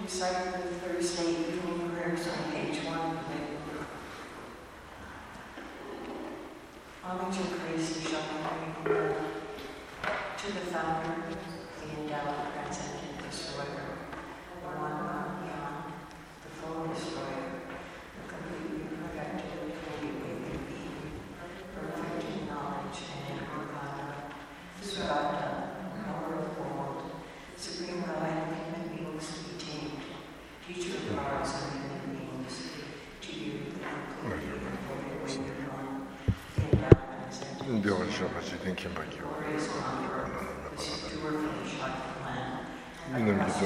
recite the Thursday evening prayers on page 1 of the book. Homage and praise shall be made to the founder, the endowed, transcendent destroyer, the one gone beyond, the full destroyer, the completely perfected, fully awakened being, perfect in knowledge and inward conduct, Sravata, knower of the world, supreme guide of human beings to be tamed, teacher of hearts and human beings, to you, the completely and fully awakened one, the endowed, transcendent destroyer, glorious conqueror, the secure from the shock of the land, when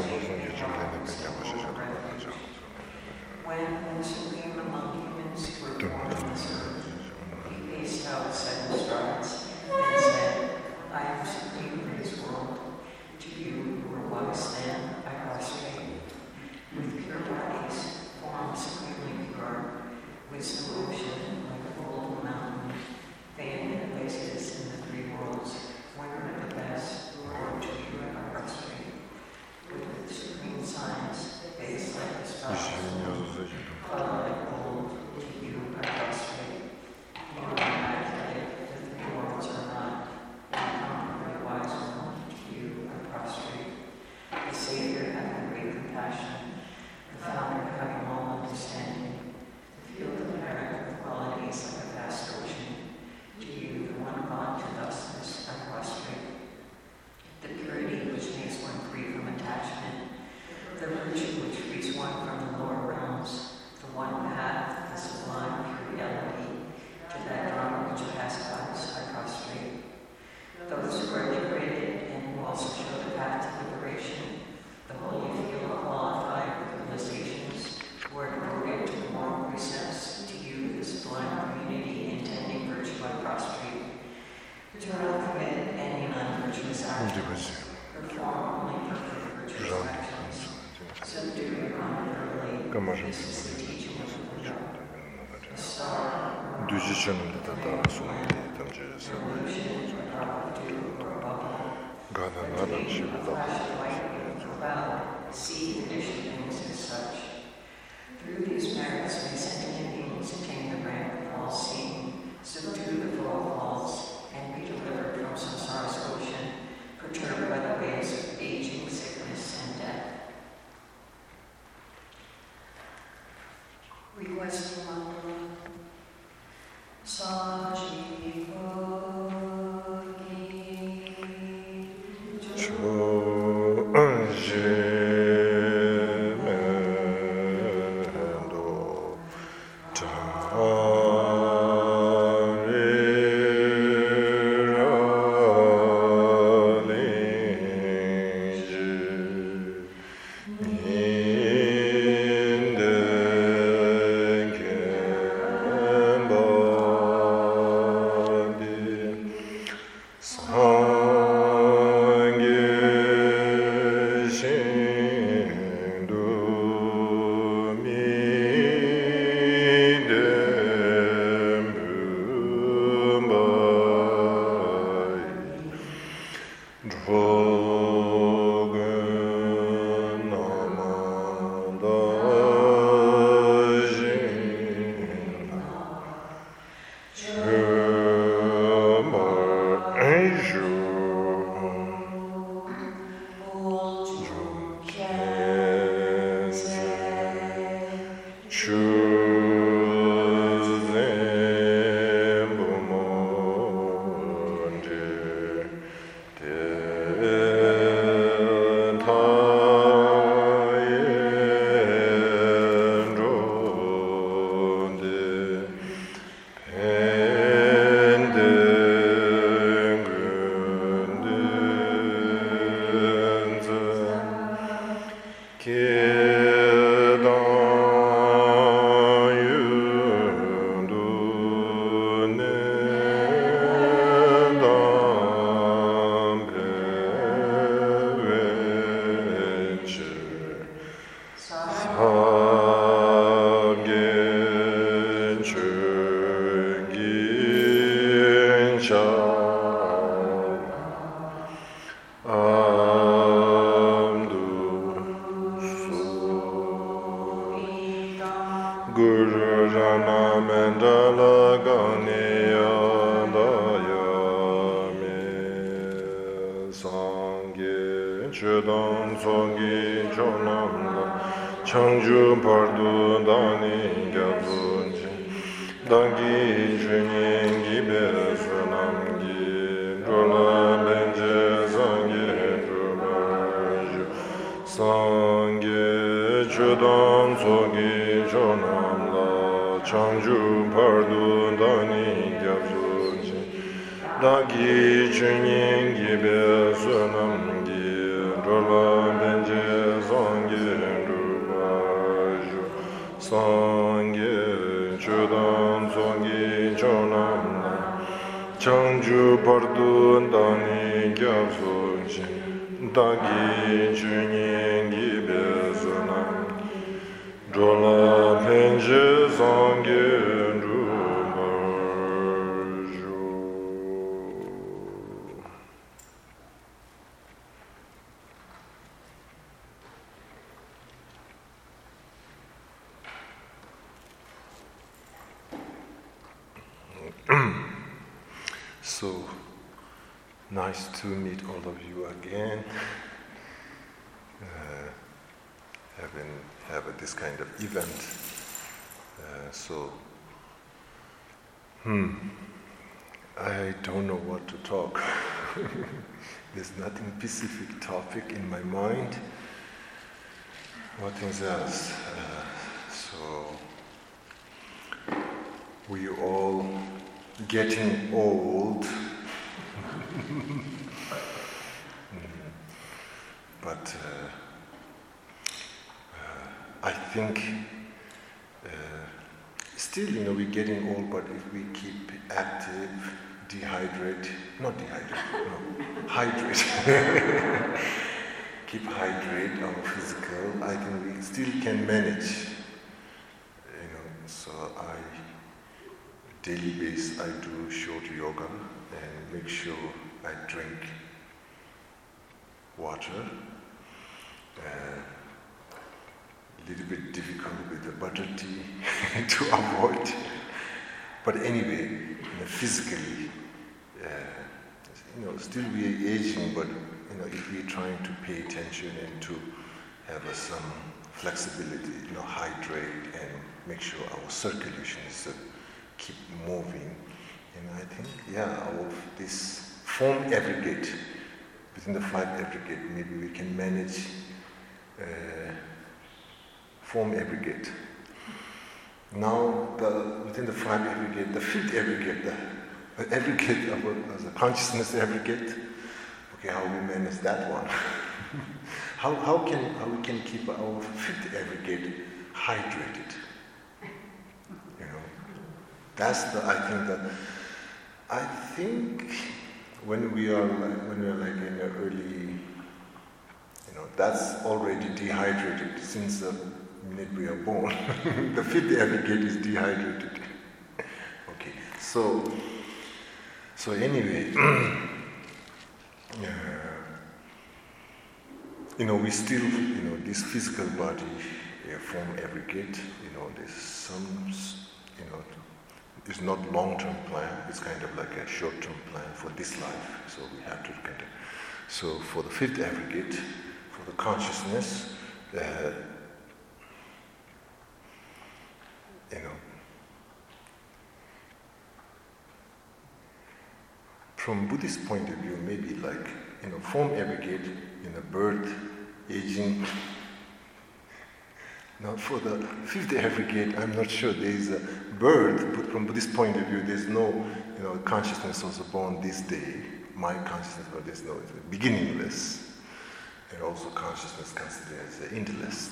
supreme among humans who were born on this earth, he paced out 7 strides and said, I am supreme in this world. To you who are wise then, I prostrate. With pure bodies, form supremely pure, wisdom ocean like a golden mountain, famed in places in the 3 worlds, winner of the best, Lord, to you I prostrate. With supreme signs, face like the stars, color like gold, to you I prostrate. You are immaculate, the 3 worlds are not, incomparably wise one, to you I prostrate. The Savior having great compassion, the founder having all understanding, the field of merit with qualities like a vast ocean, to you, the one God to thusness, I prostrate. The purity which makes one free from attachment, the virtue which frees one from the lower realms, the one path, the sublime pure reality, to that Dharma which pacifies, I prostrate. Those who are liberated and who also show the path to liberation, the holy field qualified with realizations, who are devoted to the moral precepts, to you, the sublime community intending virtue, I prostrate. Eternal commit any non-virtuous actions, perform only perfect virtuous actions, subdue your honor thoroughly, this is the teaching of the Buddha. The star, revolution, a drop of dew or a bubble, the day a flash of light or cloud, see the dish of things as such. Through these merits may sentient beings attain the rank of all seeing, subdue the four walls, and be delivered from samsara's ocean, perturbed by the waves of aging, sickness, and death. Requesting Mandala. Sajivogi Jour Chödam Songi Chonamla Changju Pardu Dani Gyabunji Dangi Chuningi Bezunamgi Rola Benje Zangi Drubaju Sangi Chödam Songi Chonamla Changju Pardu Dani Gyabunji Dangi Chuningi Bezunamgi Rola Benje Zangi Drubaju Sangi Chödam Songi Chonamla Changju Pardu Dani Gyabunji Dangi Chuningi Bezunamgi Rola Benje Zangi So nice to meet all of you again. Have this kind of event. I don't know what to talk. There's nothing specific topic in my mind. What is else? We all getting old, but I think still, we're getting old, but if we keep active, hydrate, keep hydrate our physical, I think we still can manage, so daily basis, I do short yoga and make sure I drink water. A little bit difficult with the butter tea to avoid. But anyway, physically, still we are aging, but if we're trying to pay attention and to have some flexibility, hydrate and make sure our circulation is keep moving. And I think, our this foam aggregate, within the 5 aggregate, maybe we can manage foam aggregate. Now, within the 5 aggregate, the 5th aggregate, the aggregate of the consciousness aggregate, okay, how we manage that one? how we can keep our 5th aggregate hydrated? That's I think when we are like in the early, that's already dehydrated since the minute we are born. The 5th aggregate is dehydrated. Okay, so anyway, we still, this physical body form aggregate, there's some, it's not long-term plan, it's kind of like a short-term plan for this life, so we have to kind of, so for the 5th aggregate, for the consciousness, from Buddhist point of view, maybe like, form aggregate, birth, aging. Now for the 5th aggregate, I'm not sure there is a birth, but from Buddhist point of view, there's no, consciousness was born this day. My consciousness, but there's no, it's beginningless. And also consciousness considered as the endless.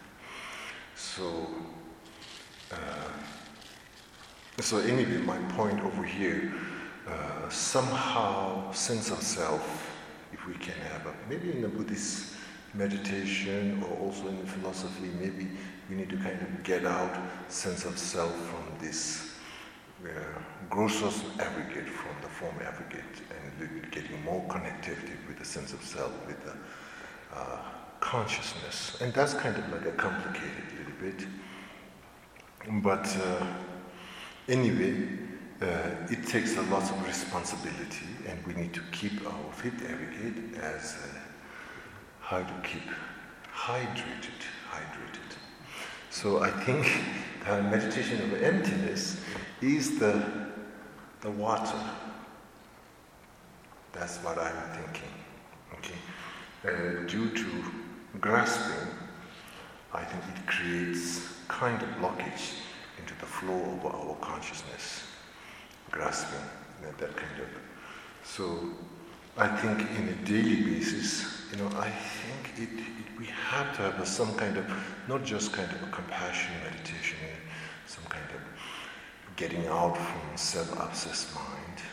So anyway, my point over here, somehow sense of self, if we can have maybe in the Buddhist meditation or also in philosophy, maybe we need to kind of get out sense of self from this grossest aggregate, from the form aggregate, and getting more connectivity with the sense of self, with the consciousness. And that's kind of like a complicated little bit. But anyway, it takes a lot of responsibility, and we need to keep our 5th aggregate as how to keep hydrated. So I think the meditation of emptiness is the water. That's what I'm thinking. Okay, due to grasping, I think it creates kind of blockage into the flow of our consciousness. Grasping, that kind of. So I think in a daily basis, I think we have to have some kind of, not just kind of a compassion meditation, some kind of getting out from self-obsessed mind.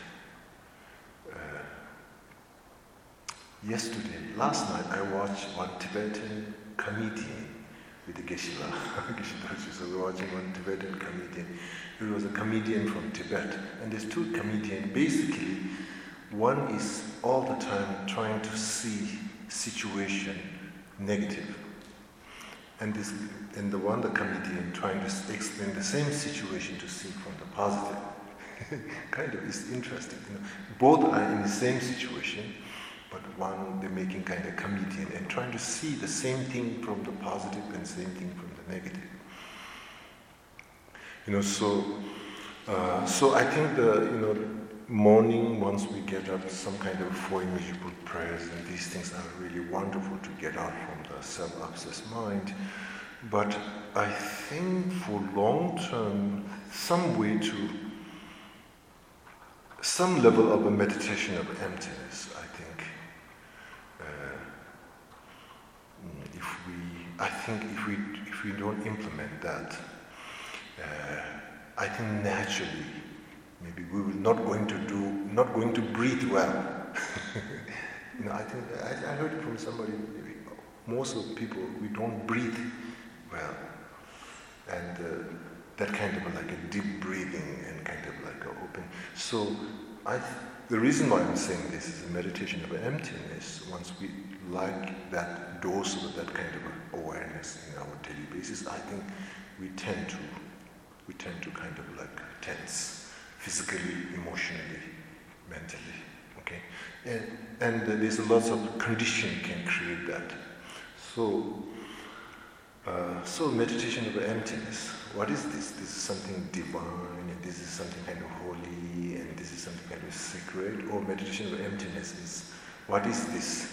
Last night, I watched one Tibetan comedian with the Geshe-la. So we were watching one Tibetan comedian. It was a comedian from Tibet. And there's two comedians. Basically, one is all the time trying to see situation negative. And the comedian trying to explain the same situation to see from the positive. Kind of, it's interesting. Both are in the same situation, but one, they're making kind of comedian and trying to see the same thing from the positive and same thing from the negative. So I think morning, once we get up, some kind of 4 immutable prayers, and these things are really wonderful to get out from the self-obsessed mind. But I think for long term, some level of a meditation of emptiness, I think, if we don't implement that, I think naturally, maybe we will not going to breathe well. I think I heard it from somebody. Most of the people, we don't breathe well, and that kind of like a deep breathing and kind of like an open. So the reason why I'm saying this is a meditation of emptiness. Once we like that dose of that kind of awareness in our daily basis, I think we tend to kind of like tense, physically, emotionally, mentally. Okay, and there's a lot of condition can create that. So meditation of emptiness. What is this? This is something divine, and this is something kind of holy, and this is something kind of sacred. Or meditation of emptiness is, what is this?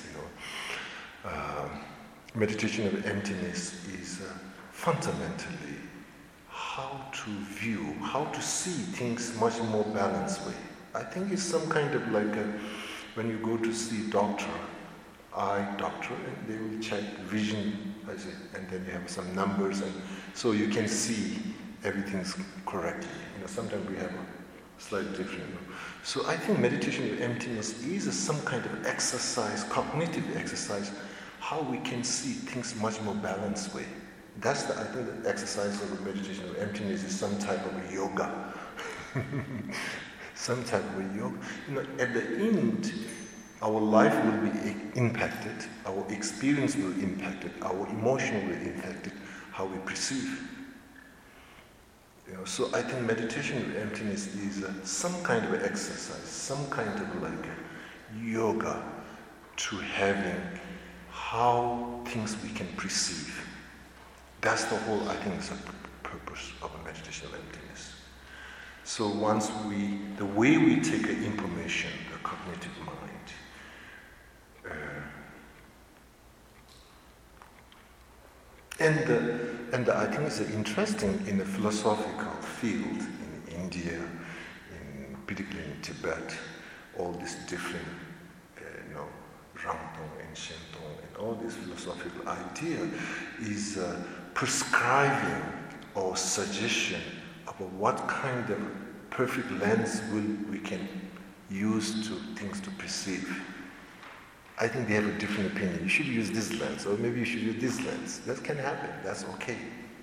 Meditation of emptiness is fundamentally how to see things much more balanced way. I think it's some kind of like when you go to see eye doctor, and they will check vision, and then you have some numbers, and so you can see everything's correctly. Sometimes we have a slightly different. So I think meditation of emptiness is some kind of exercise, cognitive exercise, how we can see things much more balanced way. I think the exercise of meditation of emptiness is some type of a yoga. Some type of a yoga. At the end, our life will be impacted, our experience will be impacted, our emotion will be impacted, how we perceive. So I think meditation of emptiness is some kind of exercise, some kind of like yoga to having how things we can perceive. That's the whole, I think, is the purpose of a meditation of emptiness. So the way we take information, the cognitive mind, and I think it's interesting in the philosophical field in India, particularly in Tibet, all these different, Ramtong and Shentong, and all this philosophical idea is prescribing or suggestion about what kind of perfect lens we can use to things to perceive. I think they have a different opinion. You should use this lens, or maybe you should use this lens. That can happen. That's okay.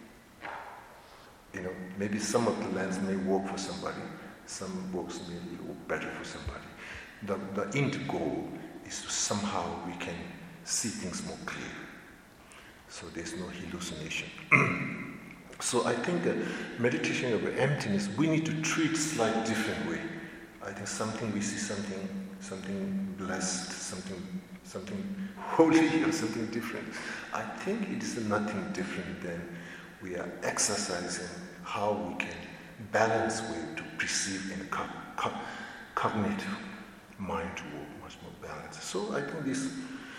Maybe some of the lens may work for somebody. Some books may work better for somebody. The end goal is to somehow we can see things more clear. So there's no hallucination. So I think meditation of emptiness, we need to treat slightly different way. I think we see something something blessed, something holy or something different. I think it is nothing different than we are exercising how we can balance way to perceive in a cognitive mind to work much more balanced. So I think this,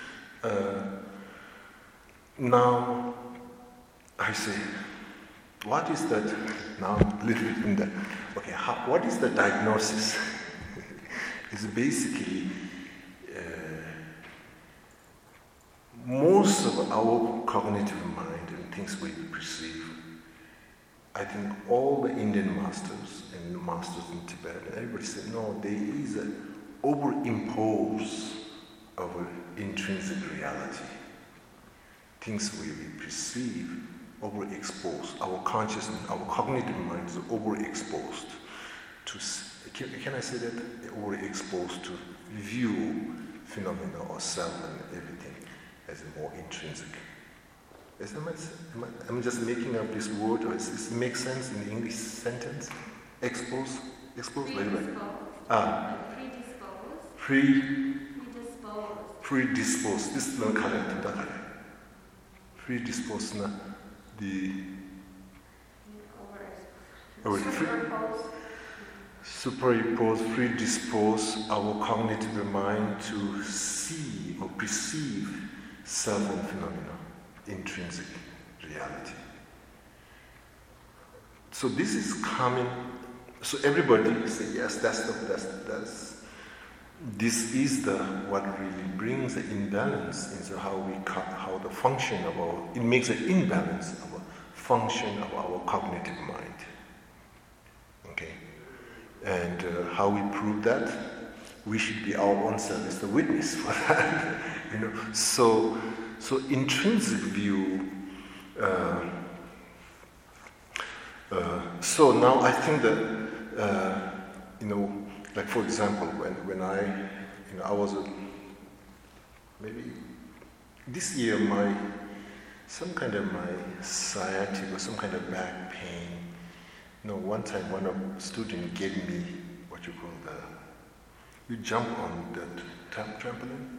now I say, what is that, now a little bit in the, okay, what is the diagnosis? It's basically, most of our cognitive mind and things we perceive, I think all the Indian masters and the masters in Tibet, everybody said, no, there is an overimpose of an intrinsic reality. Things we perceive, overexposed. Our consciousness, our cognitive mind is overexposed to, can I say that? Overexposed to view phenomena or self and everything as a more intrinsic. I'm just making up this word, or does it make sense in the English sentence? Exposed? Exposed? Predisposed. This is not correct. Predisposed na the superimpose, predispose our cognitive mind to see or perceive self and phenomena, intrinsic reality. So this is coming. So everybody say yes. This is what really brings the imbalance into how the function of our. It makes an imbalance of a function of our cognitive mind. Okay, and how we prove that? We should be our own self as the witness for that. So intrinsic view. So now I think that like for example, when I was maybe this year some kind of my sciatic or some kind of back pain. One time one of the students gave me what you call you jump on the trampoline.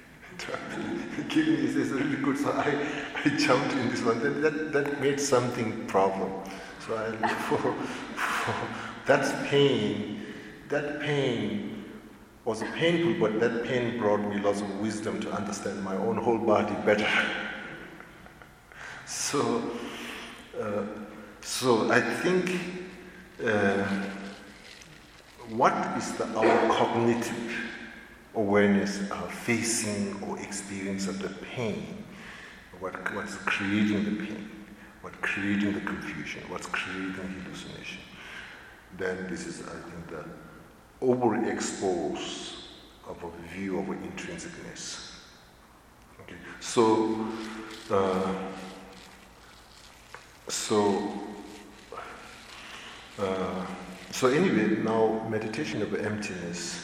He says really good, so I jumped in this one. That made something problem. So I for that pain was painful, but that pain brought me lots of wisdom to understand my own whole body better. So I think what is our cognitive awareness of facing or experience of the pain, what's creating the pain, what's creating the confusion, what's creating hallucination. Then this is, I think, the overexpose of a view of intrinsicness. Okay, so anyway, now meditation of emptiness.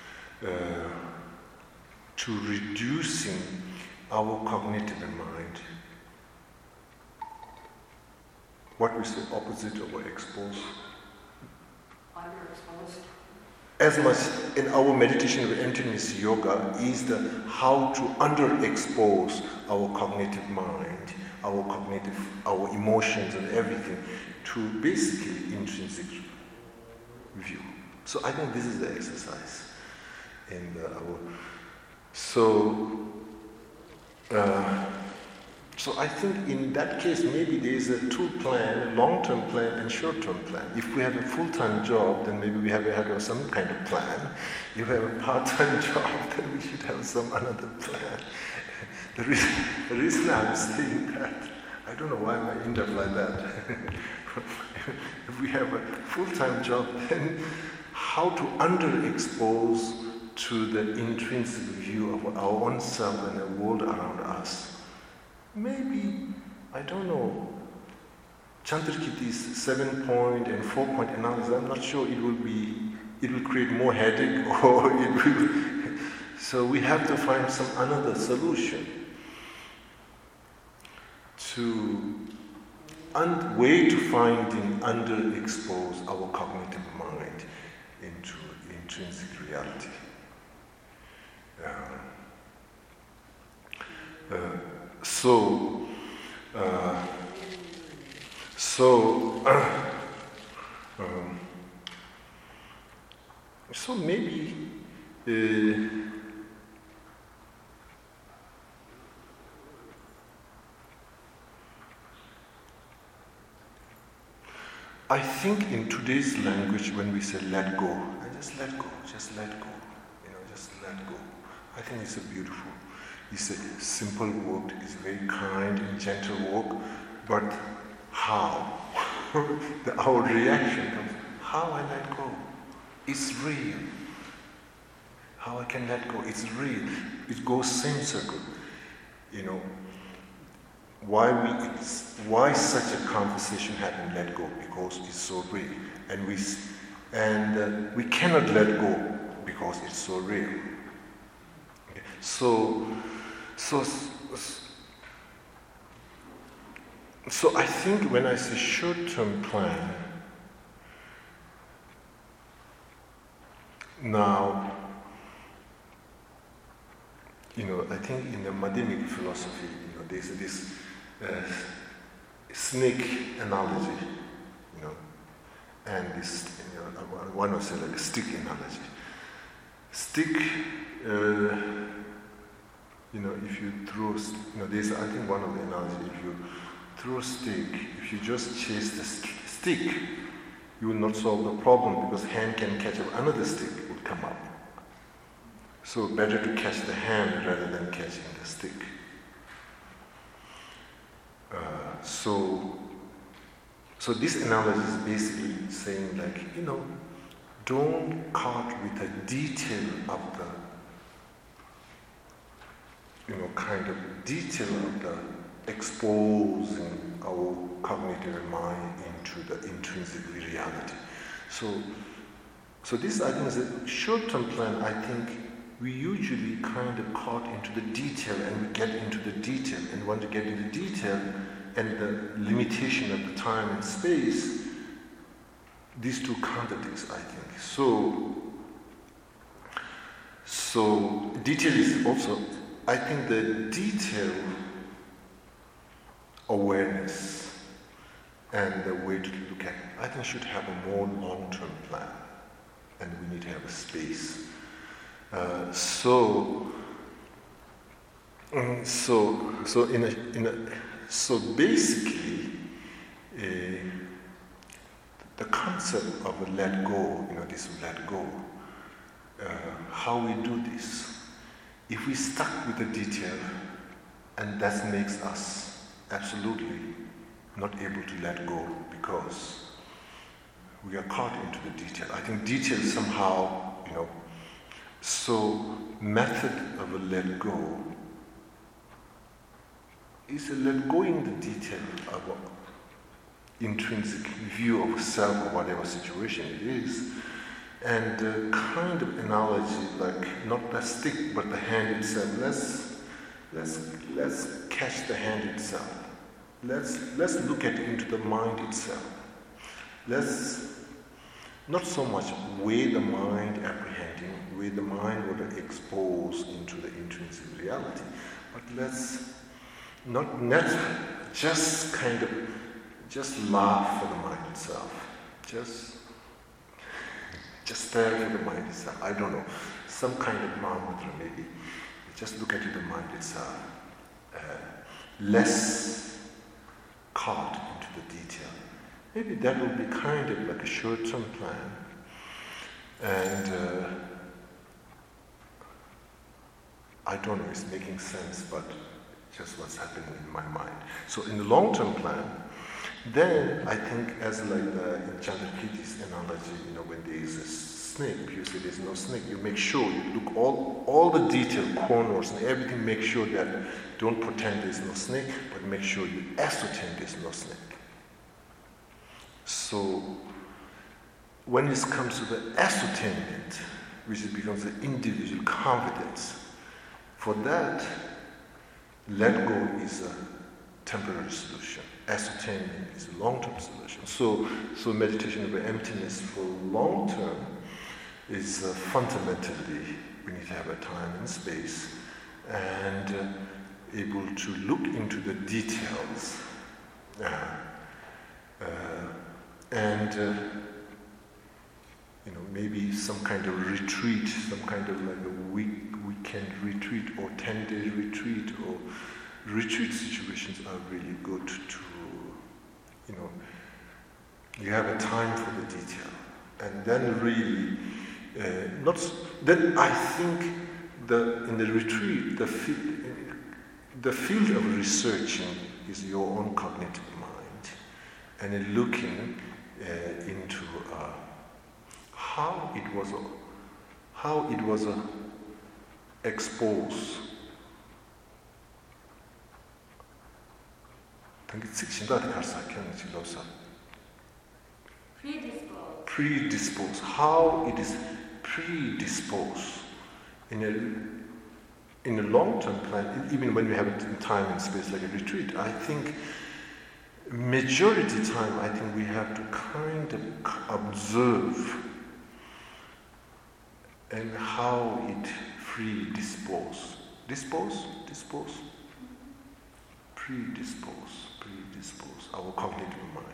To reducing our cognitive mind. What is the opposite of expose? Underexposed. As much in our meditation of emptiness yoga is how to underexpose our cognitive mind, our emotions and everything to basically intrinsic view. So I think this is the exercise. So I think in that case maybe there is a two plan, a long-term plan and short-term plan. If we have a full-time job, then maybe we have to have some kind of plan. If we have a part-time job, then we should have some another plan. The reason I'm saying that, I don't know why I end up like that. If we have a full-time job, then how to underexpose to the intrinsic view of our own self and the world around us. Maybe, I don't know, Chandrakirti's 7-point and 4-point analysis, I'm not sure it will create more headache or it will. So we have to find some another solution way to finding underexpose our cognitive mind into intrinsic reality. So maybe I think in today's language, when we say let go, just let go, just let go, just let go. I think it's a beautiful, it's a simple word, it's very kind and gentle word, but how? Our reaction comes, how I let go? It's real. How I can let go? It's real. It goes same circle. Why such a conversation happen? Let go because it's so real, and we cannot let go because it's so real. Okay. So I think when I say short-term plan, now, I think in the Madhyamika philosophy, there's this snake analogy, and this, one would say like a stick analogy. Stick, if you throw, there's, I think one of the analogy, if you throw a stick, if you just chase the stick, you will not solve the problem because hand can catch up, another stick would come up. So better to catch the hand rather than catching the stick. So this analogy is basically saying like, don't caught with the detail of the, kind of detail of the exposing our cognitive mind into the intrinsic reality. So this, I think, is a short-term plan. I think we usually kind of caught into the detail, and we get into the detail and want to get into detail, and the limitation of the time and space, these two contradicts, I think. So detail is also, I think the detail awareness and the way to look at it, I think should have a more long-term plan, and we need to have a space. So basically, the concept of a let go, this let go, how we do this. If we stuck with the detail, and that makes us absolutely not able to let go because we are caught into the detail. I think detail somehow, so method of a let go is a let go in the detail of intrinsic view of self or whatever situation it is, and kind of analogy like not the stick but the hand itself. Let's catch the hand itself. Let's look into the mind itself. Let's not so much weigh the mind apprehending, weigh the mind what are exposed into the intrinsic reality, but let's not just kind of just laugh for the mind itself. Just stare for the mind itself. I don't know. Some kind of Mahamudra maybe. Just look at the mind itself. Less caught into the detail. Maybe that would be kind of like a short-term plan. And I don't know if it's making sense, but just what's happening in my mind. So in the long-term plan, then I think as like in Chandrakirti's analogy, when there is a snake, you say there's no snake, you make sure, you look all the detail, corners and everything, make sure that don't pretend there's no snake, but make sure you ascertain there's no snake. So when this comes to the ascertainment, which becomes the individual confidence, for that, let go is a temporary solution. Ascertainment is a long-term solution. So meditation of emptiness for long-term is fundamentally, we need to have a time and space. And able to look into the details and maybe some kind of retreat, some kind of like a weekend retreat or 10-day retreat or retreat situations are really good to, you have a time for the detail. And then really, then I think in the retreat, the field of researching is your own cognitive mind, and in looking into how it was exposed. Predisposed. How it is predisposed in a long-term plan, even when we have it in time and space like a retreat. I think majority time, I think we have to kind of observe and how it predispose our cognitive mind.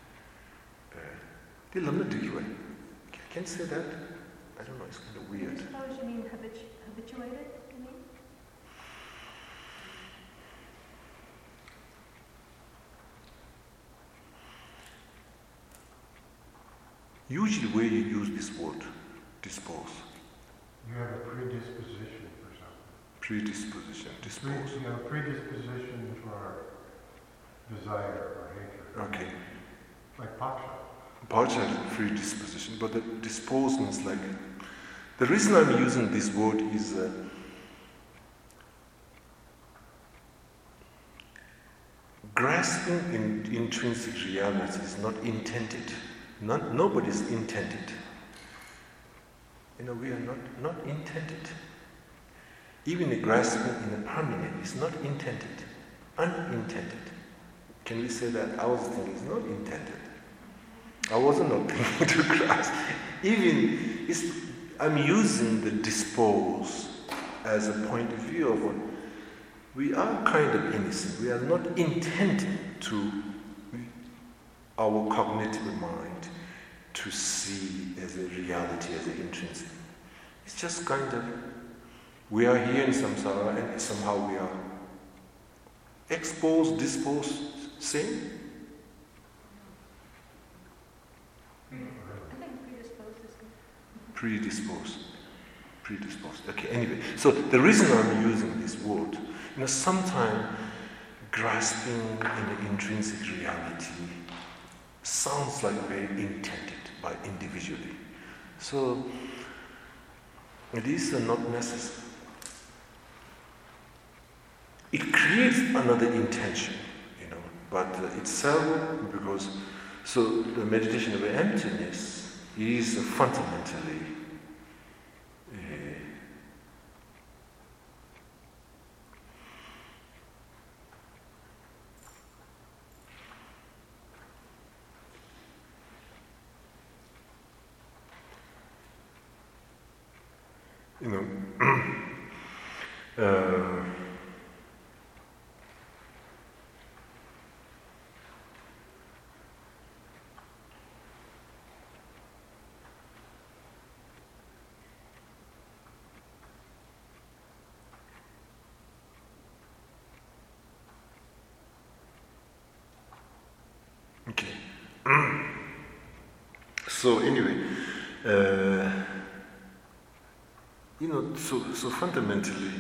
I can't say that. I don't know, it's kind of weird. I suppose you mean habituated, you mean? Usually where you use this word, dispose. You have a predisposition for something. Predisposition, dispose. You have a predisposition for desire or hatred. Okay. Like paksha. Paksha is predisposition, but the dispose means like... The reason I'm using this word is grasping in intrinsic reality is not intended. Nobody's intended. We are not intended. Even a grasping in a permanent is not intended. Unintended. Can we say that our thing is not intended? I wasn't not thinking to grasp. I'm using the dispose as a point of view of what we are kind of innocent. We are not intended to our cognitive mind to see as a reality, as an intrinsic. It's just kind of, we are here in samsara and somehow we are exposed, disposed, same? I think predisposed is good. Predisposed. Okay, anyway. So the reason I'm using this word, sometimes grasping in the intrinsic reality sounds like very intended by individually. So it is not necessary. It creates another intention, but itself, because so the meditation of emptiness is fundamentally okay. So anyway, so fundamentally,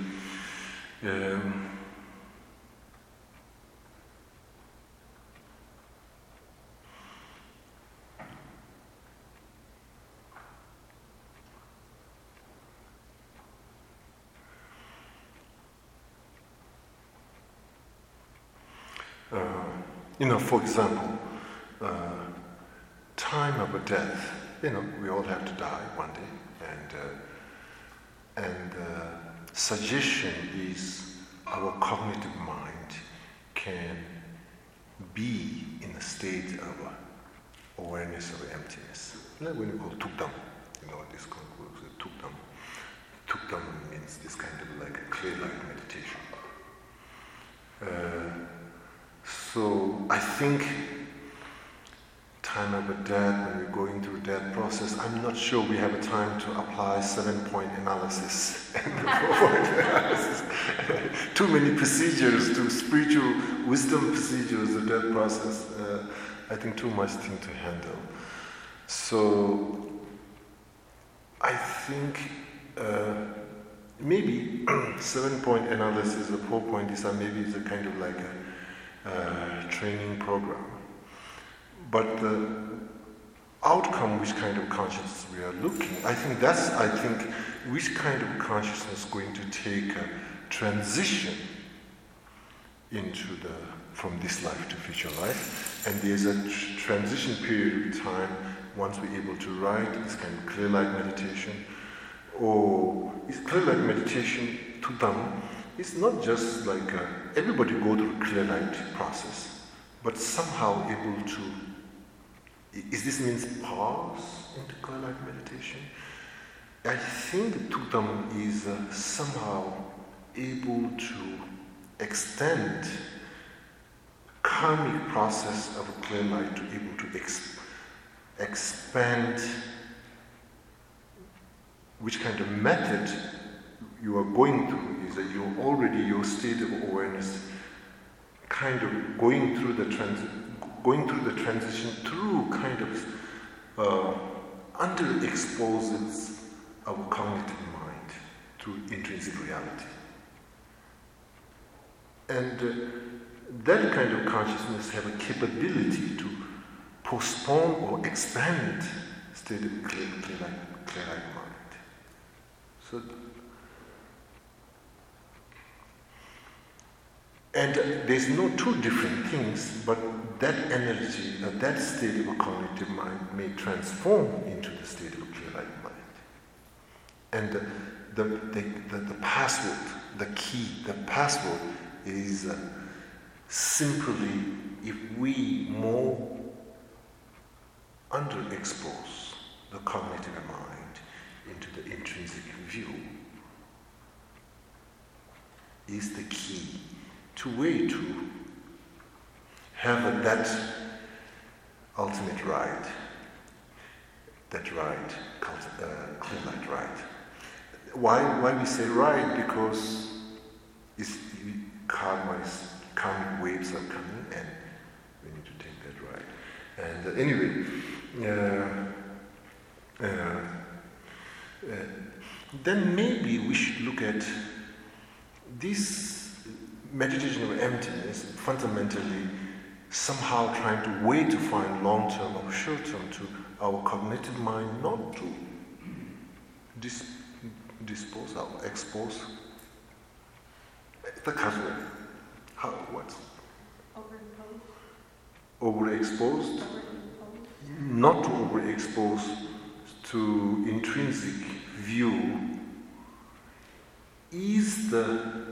for example, time of a death. We all have to die one day, and suggestion is our cognitive mind can be in a state of awareness of emptiness. Like when we call tukdam, this concludes tukdam. Tukdam means this kind of like a clear light meditation. So I think time of a death, when we're going through death process, I'm not sure we have a time to apply 7-point analysis and the 4-point analysis. Too many procedures, to spiritual wisdom procedures, the death process. I think too much thing to handle. So I think maybe 7-point analysis or 4-point design maybe is a kind of like a training program. But the outcome, which kind of consciousness we are looking, I think which kind of consciousness is going to take a transition from this life to future life. And there's a transition period of time once we're able to write this kind of clear light meditation. Or it's clear light meditation to them. It's not just like everybody go through a clear light process, but somehow able to. Is this means pause into clear light meditation? I think Tutam is somehow able to extend karmic process of a clear light to able to expand which kind of method you are going through. Is that you're already your state of awareness kind of going through the transition through kind of underexposes our cognitive mind through intrinsic reality. And that kind of consciousness have a capability to postpone or expand state of clear light mind. So, and there's no two different things, but that energy, that state of a cognitive mind may transform into the state of a clear light mind. And the password, the key, the password is simply if we more underexpose the cognitive mind into the intrinsic view, is the key to have that ultimate right, clear light right. Why we say right? Because karmic waves are coming and we need to take that right. And anyway, then maybe we should look at this meditation of emptiness, fundamentally somehow trying to way to find long-term or short-term to our cognitive mind not to dispose or expose the casual. How, what? Overexposed? Not to overexpose to intrinsic view is the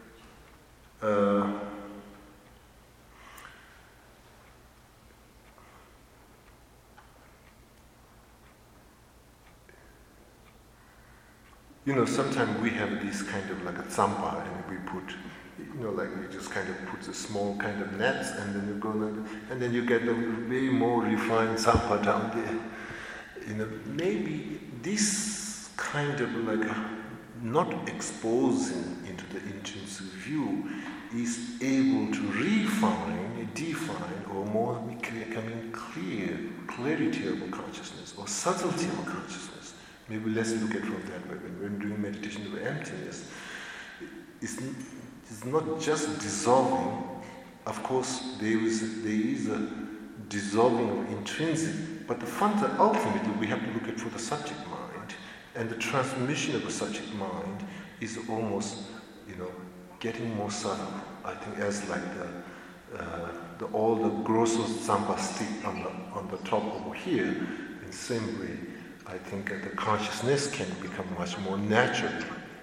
sometimes we have this kind of like a tsamba and we put, like we just kind of put a small kind of nets and then you go like, and then you get a way more refined tsamba down there. Maybe this kind of like not exposing into the intrinsic view is able to refine, define, or more becoming clarity of consciousness or subtlety of consciousness. Maybe let's look at it from that way. When we're doing meditation of emptiness, it's not just dissolving. Of course, there is a dissolving of intrinsic, but ultimately we have to look at for the subject mind, and the transmission of the subject mind is almost, getting more subtle. I think as like all the grosso tsamba stick on the top over here, in the same way. I think that the consciousness can become much more natural.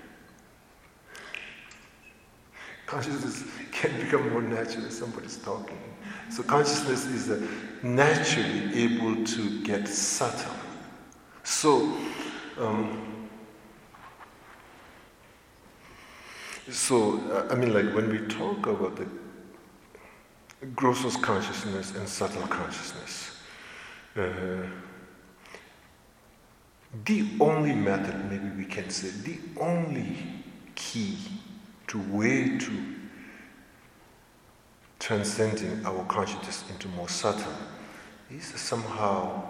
Consciousness can become more natural as somebody's talking. So consciousness is naturally able to get subtle. So, like when we talk about gross consciousness and subtle consciousness. The only method, maybe we can say, the only key to way to transcending our consciousness into more subtle is somehow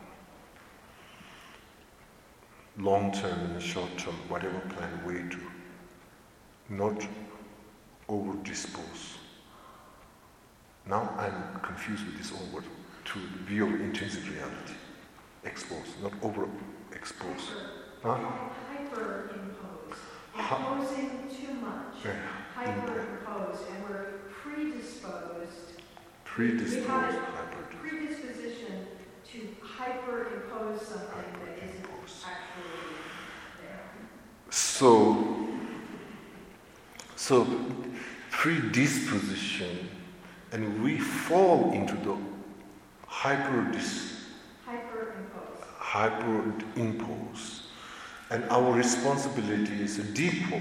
long-term and short-term, whatever plan, way to not over-dispose. Now I'm confused with this whole word, to the view of intrinsic reality. Expose, not over-expose. Huh? Hyperimpose. Imposing too much. Yeah. Hyperimpose, and we're predisposed. Predisposed, We have hyper. predisposition to hyperimpose something that isn't actually there. So predisposition, and we fall into the hyperimpose, and our responsibility is a depot.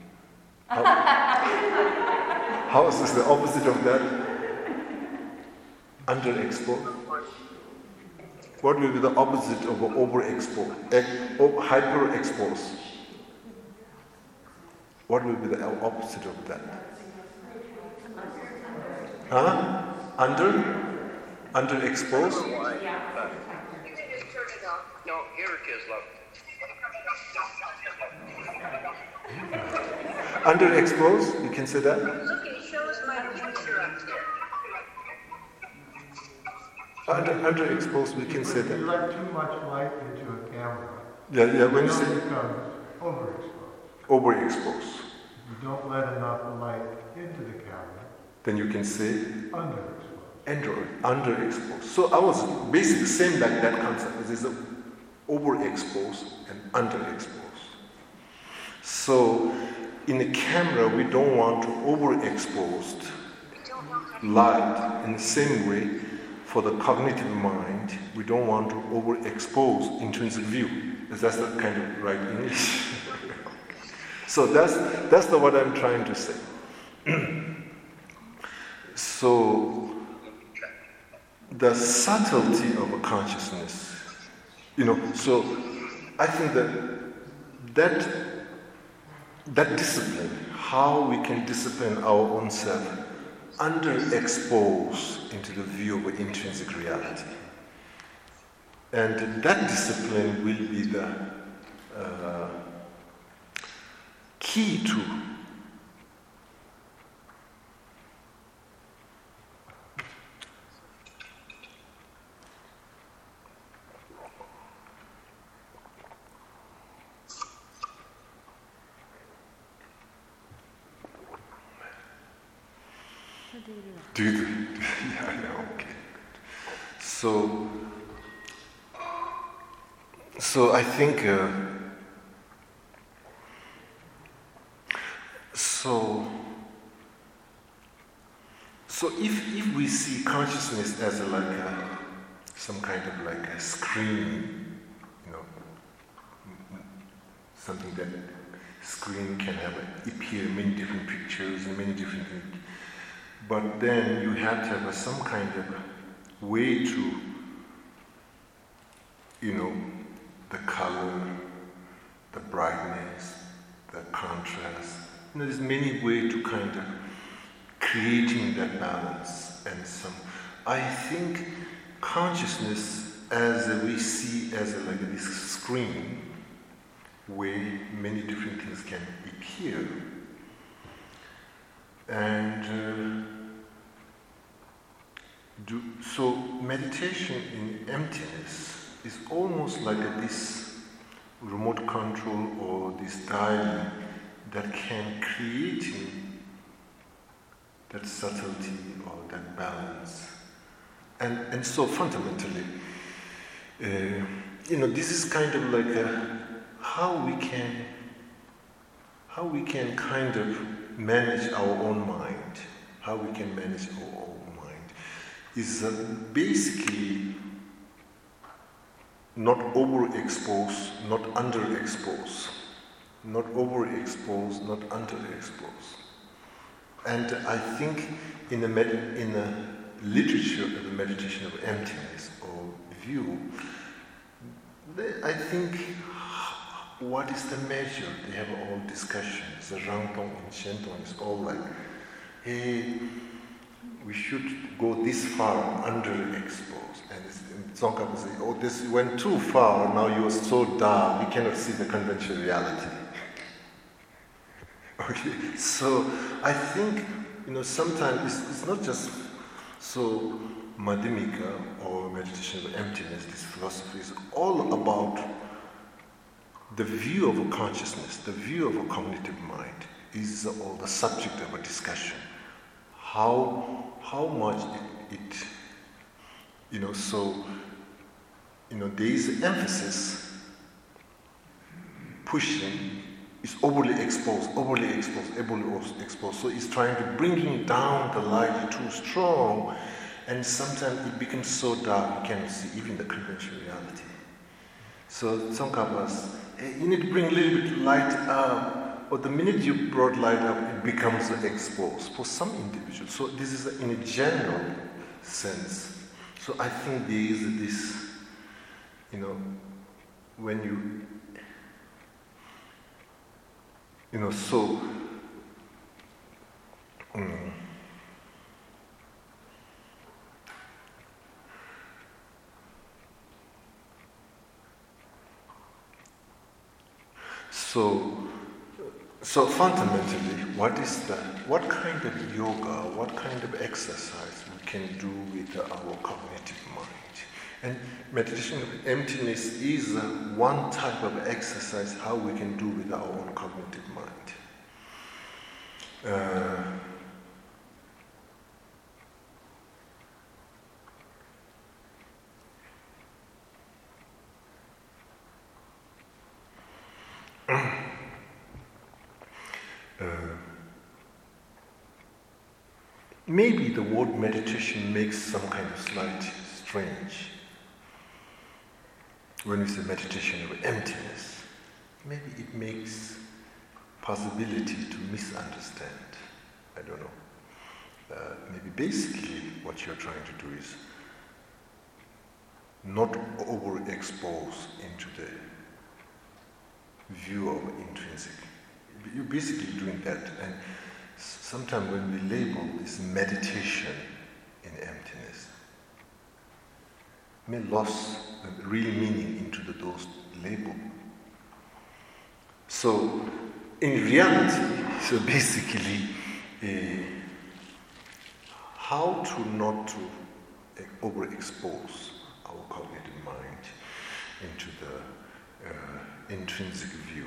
How is this the opposite of that? Underexpose. What will be the opposite of overexpose? Hyperexpose. What will be the opposite of that? Huh? Underexpose? You can just turn it off. No, here it is, love. Underexpose? You can say that? Look, it shows my picture up there. Underexposed, we can say If you that. let too much light into a camera, Yeah, when you it say becomes overexposed. overexposed, If you don't let enough light into the camera, then you can say underexposed. underexposed. So I was basically saying like that concept. There's overexposed and underexposed. So in a camera, we don't want to overexposed light. In the same way, for the cognitive mind, we don't want to overexpose intrinsic view. That's the kind of right English. So that's what I'm trying to say. So the subtlety of a consciousness, so I think that discipline, how we can discipline our own self, underexpose into the view of intrinsic reality. And that discipline will be the key to yeah, okay. So I think so if we see consciousness as some kind of like a screen, something that screen can appear many different pictures and many different things. But then you have to have some kind of way to, the color, the brightness, the contrast. There's many ways to kind of creating that balance. And I think consciousness, as we see as like this screen, where many different things can appear. And so meditation in emptiness is almost like this remote control or this dialing that can create that subtlety or that balance. And so fundamentally, this is kind of like how we can kind of manage our own mind, how we can manage our own mind, is basically not overexpose, not underexpose, not overexpose, not underexpose. And I think in the literature of the meditation of emptiness or view, I think what is the measure? They have all discussions. The Rangtong and Shentong is all like, hey, we should go this far underexposed. And Tsongkhapa says, oh, this went too far, now you're so dark, we cannot see the conventional reality. Okay, so I think, sometimes it's not just so Madhyamika or meditation of emptiness, this philosophy is all about the view of a consciousness, the view of a cognitive mind is all the subject of a discussion. How much it there is emphasis pushing is overly exposed. So it's trying to bring down the light too strong, and sometimes it becomes so dark you cannot see even the conventional reality. So Tsongkhapa's, you need to bring a little bit light up, or the minute you brought light up, it becomes exposed for some individuals. So this is in a general sense. So I think there is this, when so So fundamentally, what kind of yoga, what kind of exercise we can do with our cognitive mind? And meditation of emptiness is one type of exercise how we can do with our own cognitive mind. Maybe the word meditation makes some kind of slight strange. When we say meditation of emptiness, maybe it makes possibility to misunderstand. I don't know. Maybe basically what you're trying to do is not overexpose into the view of intrinsic. You're basically doing that. And sometimes when we label this meditation in emptiness, may lose the real meaning into those labels. So, in reality, so basically, how to not to overexpose our cognitive mind into the intrinsic view.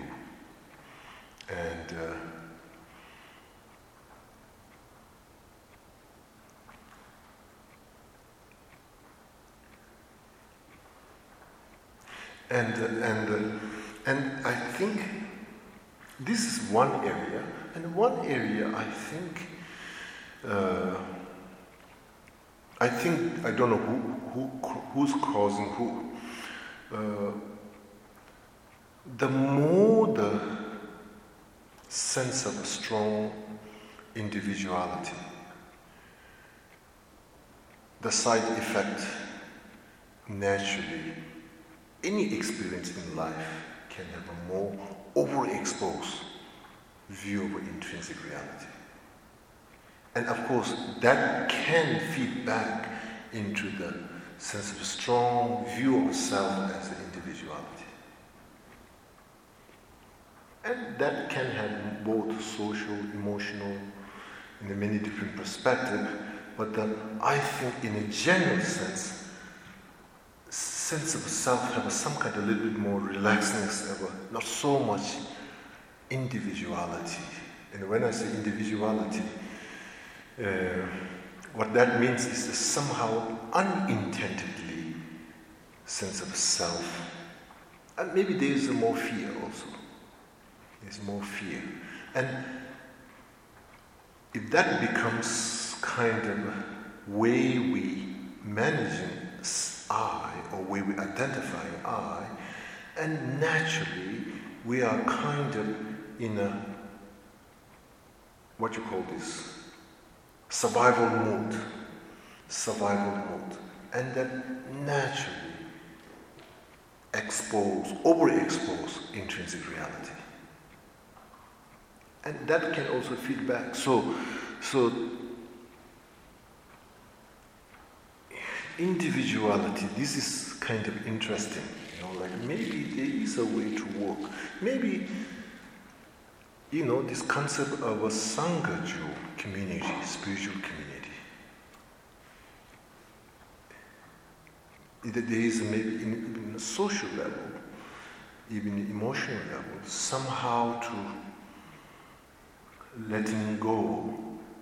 And I think this is one area, and one area I don't know who's causing who. The more the sense of strong individuality, the side effect naturally, any experience in life can have a more overexposed view of intrinsic reality. And of course, that can feed back into the sense of a strong view of self as an individuality. And that can have both social, emotional, in many different perspectives, but I think in a general sense of self have some kind of a little bit more relaxedness, not so much individuality. And when I say individuality, what that means is somehow unintendedly sense of self. And maybe there is more fear also. There's more fear. And if that becomes kind of way we managing I, or way we identify I, and naturally we are kind of in a, what you call this, survival mode, and then naturally overexpose intrinsic reality. And that can also feed back. So individuality, this is kind of interesting, like maybe there is a way to work. Maybe, this concept of a Sangha-ju community, spiritual community. There is maybe even a social level, even emotional level, somehow to letting go.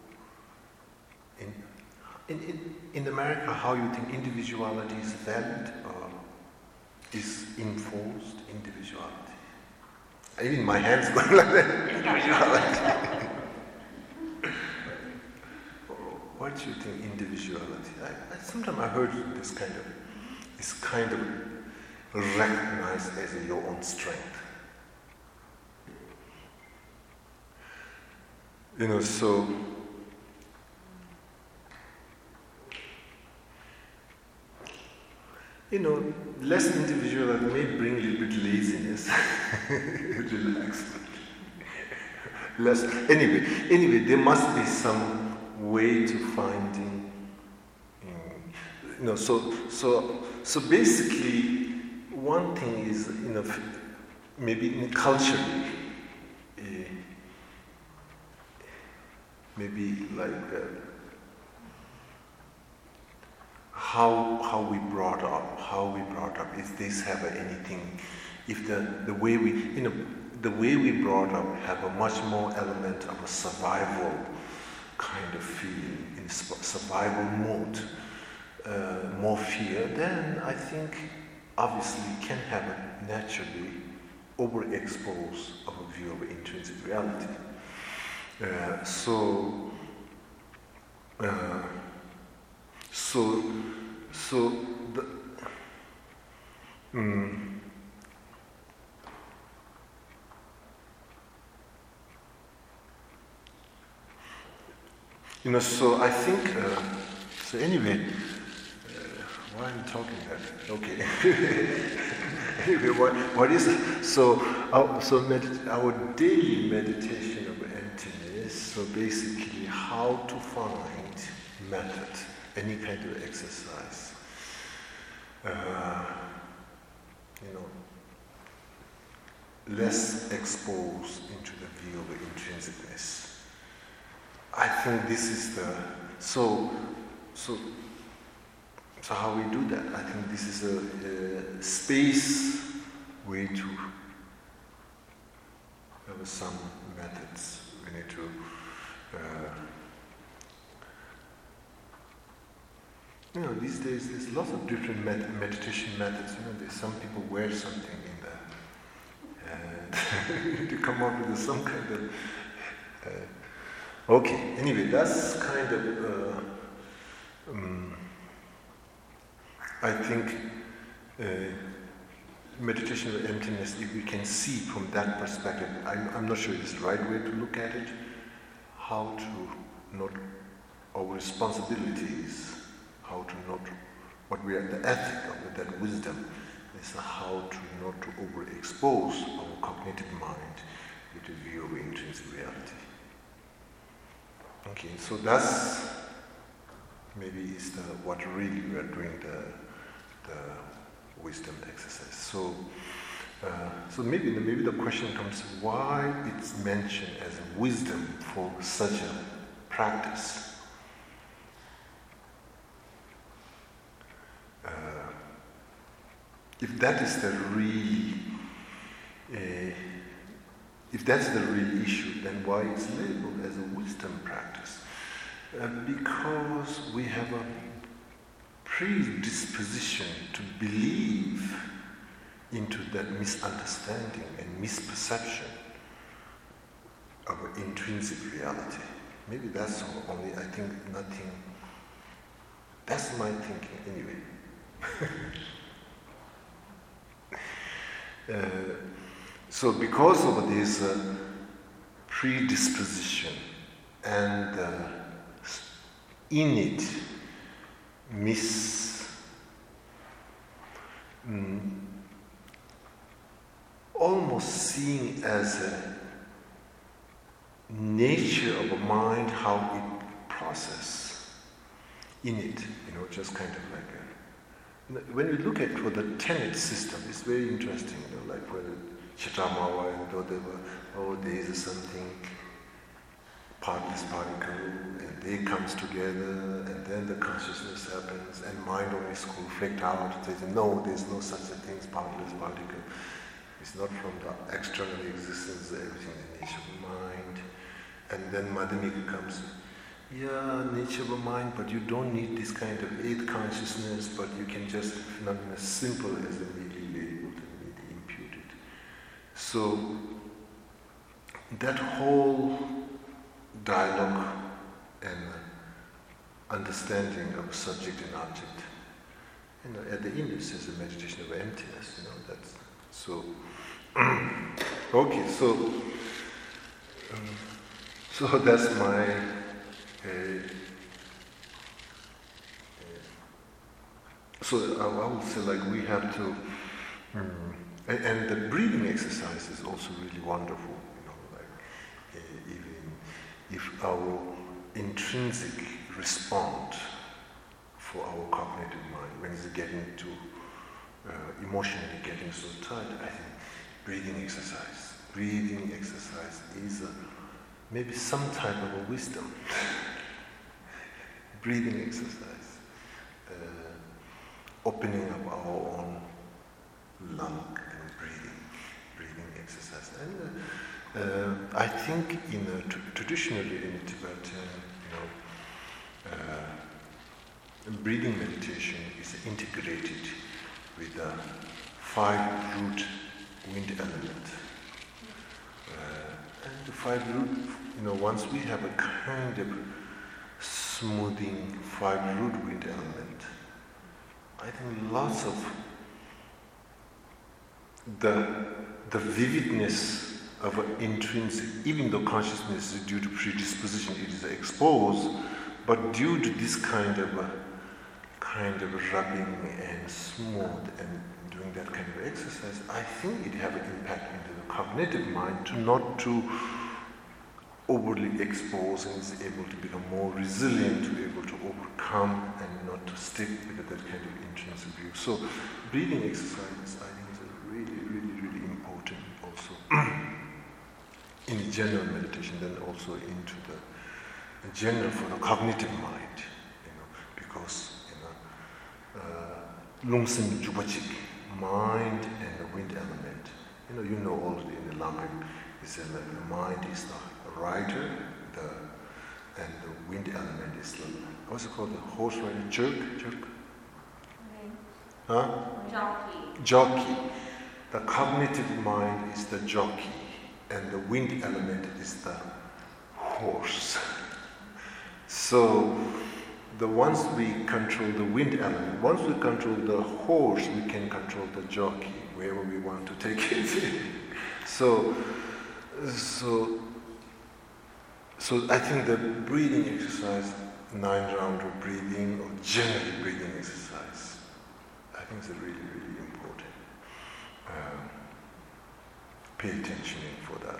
In America, how you think individuality is valid or is enforced individuality? Even my hands going like that. Individuality. What do you think individuality? Sometimes I heard this kind of recognized as your own strength. So less individuality may bring a little bit laziness, relaxed. Less. Anyway, there must be some way to finding. So basically, one thing is, maybe in culturally, maybe like how we brought up, if this have anything, if the way we brought up have a much more element of a survival kind of feeling, in survival mode, more fear, then I think obviously can have a naturally overexpose of a view of intrinsic reality. So I think, so anyway, why am I talking that? Okay. Anyway, what is it? So our daily meditation of emptiness, so basically how to find method, any kind of exercise, less exposed into the view of intrinsicness. I think this is the so how we do that? I think this is a space way to have some methods. We need to these days there's lots of different meditation methods. There's some people wear something in the to come up with some kind of okay, anyway, that's kind of I think meditation of emptiness, if we can see from that perspective, I'm not sure it's the right way to look at it, how to not, our responsibility is how to not, what we are, the ethic of that wisdom is how to not to overexpose our cognitive mind with a view of intrinsic reality. Okay, so that's maybe is what really we are doing the wisdom exercise. So maybe the question comes: why it's mentioned as a wisdom for such a practice? If that is the real, if that's the real issue, then why it's labeled as a wisdom practice? Because we have a predisposition to believe into that misunderstanding and misperception of intrinsic reality. Maybe that's only, I think, nothing. That's my thinking anyway. So because of this predisposition and in it almost seeing as a nature of a mind, how it processes in it, just kind of like when we look at for the tenet system, it's very interesting, like for the Chaitamawa and Dodeva, there is something partless particle, and they comes together, and then the consciousness happens, and mind only school reflect out. They say, no, there's no such a thing as partless particle. It's not from the external existence, everything is the nature of the mind. And then Madhyamika comes, nature of a mind, but you don't need this kind of eighth consciousness, but you can just phenomena as simple as immediately labeled and immediately imputed. So that whole dialogue and understanding of subject and object, at the end it says a meditation of emptiness, that's so. Okay, so that's my so I would say like we have to and the breathing exercise is also really wonderful, even if our intrinsic response for our cognitive mind when it's getting to emotionally getting so tight, I think breathing exercise is maybe some type of a wisdom. Breathing exercise, opening up our own lung and breathing exercise. And I think traditionally in Tibetan, breathing meditation is integrated with the 5 root wind element. And the 5 root, once we have a kind of smoothing 5 root wind element, I think lots of the vividness of an intrinsic, even though consciousness is due to predisposition, it is exposed, but due to this kind of rubbing and smooth and doing that kind of exercise, I think it have an impact into the cognitive mind to not to overly expose and is able to become more resilient, to be able to overcome and not to stick with that kind of intrinsic view. So breathing exercises, I think, is really, really, really important also in the general meditation, then also into the general for the cognitive mind, because Lumsim Jubachik, mind and the wind element. You know already in the Lamrim, it says that the mind is the rider, and the wind element is the, what's it called, the horse rider, jerk? Huh? Jockey. The cognitive mind is the jockey, and the wind element is the horse. So, once we control the wind element, once we control the horse, we can control the jockey, wherever we want to take it. So I think the breathing exercise, 9-round of breathing, or generally breathing exercise, I think is really, really important. Pay attention for that.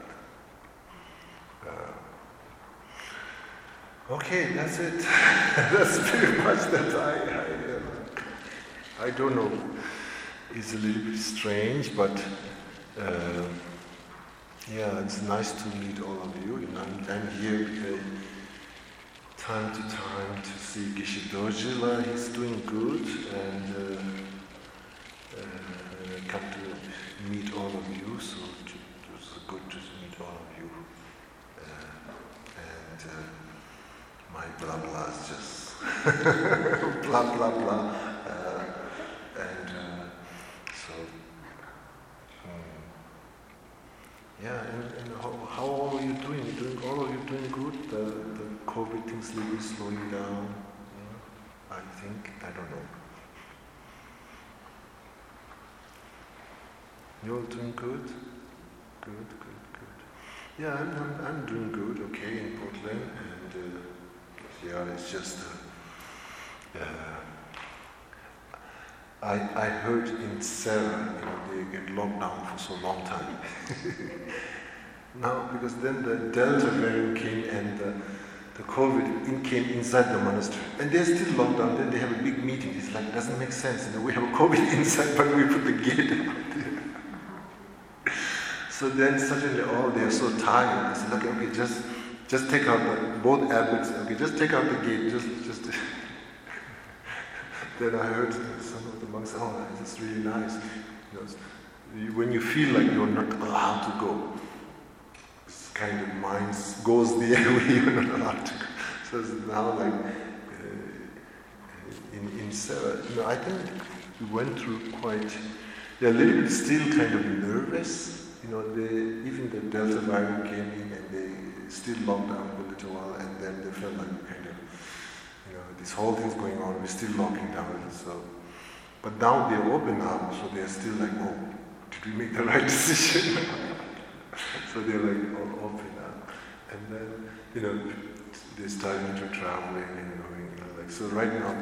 Okay, that's it. That's pretty much that I don't know. It's a little bit strange, but it's nice to meet all of you. And I'm here time to time to see Geshe Dorjila. He's doing good, and come to meet all of you. So it's good to meet all of you. My blah blah is just blah blah blah, and how are you doing? All of you doing good? The COVID things a little slowing down. I think, I don't know. You're doing good? Good. Yeah, I'm doing good. Okay, in Portland, and. It's just I heard in Sarah, they get locked down for so long time. Now, because then the Delta variant came and the COVID came inside the monastery. And they're still locked down. Then they have a big meeting. It's like, doesn't make sense. We have a COVID inside, but we put the gate out there. So then suddenly, they're so tired. They said, okay, just take out both abbots. Okay, just take out the gate. Just. Then I heard some of the monks, this is really nice. When you feel like you're not allowed to go, this kind of mind goes the way you're not allowed to go. So it's now like in Sarah, I think we went through they're a little bit still kind of nervous. Even the Delta variant came in and they still locked down for a little while, and then they felt like kind of, this whole thing's going on, we're still locking down. So, but now they're open up, so they're still like, did we make the right decision? So they're like all open up. And then, they're starting to travel and so right now,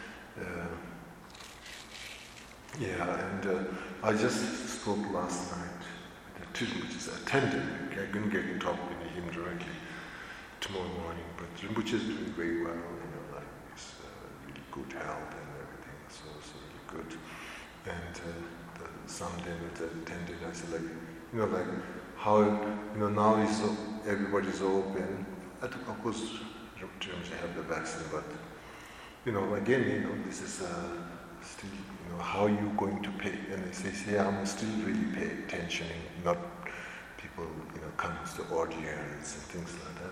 I just spoke last night with a student which is attending. I couldn't get to talk with him directly tomorrow morning, but Rinpoche is doing very well, he's really good health and everything, so really good. And someday with the attendant, I said how, now everybody's open. Of course, Rinpoche have the vaccine, but, again, this is still, how you going to pay? And they say, I'm still really paying attention, not people, comes to audience and things like that.